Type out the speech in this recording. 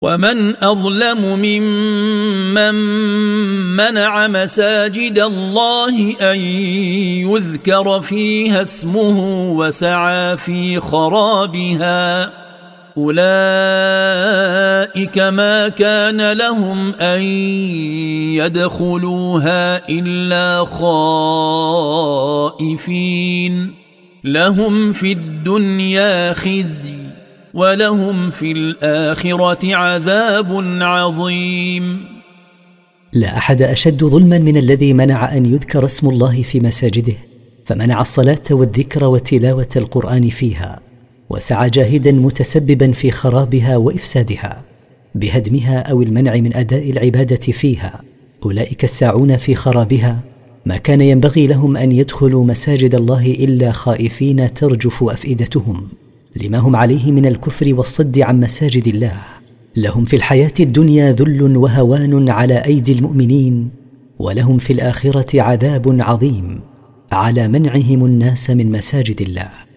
ومن أظلم ممن منع مساجد الله أن يذكر فيها اسمه وسعى في خرابها أولئك ما كان لهم أن يدخلوها إلا خائفين لهم في الدنيا خزي ولهم في الآخرة عذاب عظيم. لا أحد أشد ظلما من الذي منع أن يذكر اسم الله في مساجده، فمنع الصلاة والذكر وتلاوة القرآن فيها، وسعى جاهدا متسببا في خرابها وإفسادها بهدمها أو المنع من أداء العبادة فيها. أولئك الساعون في خرابها ما كان ينبغي لهم أن يدخلوا مساجد الله إلا خائفين ترجف أفئدتهم لما هم عليه من الكفر والصد عن مساجد الله. لهم في الحياة الدنيا ذل وهوان على أيدي المؤمنين، ولهم في الآخرة عذاب عظيم على منعهم الناس من مساجد الله.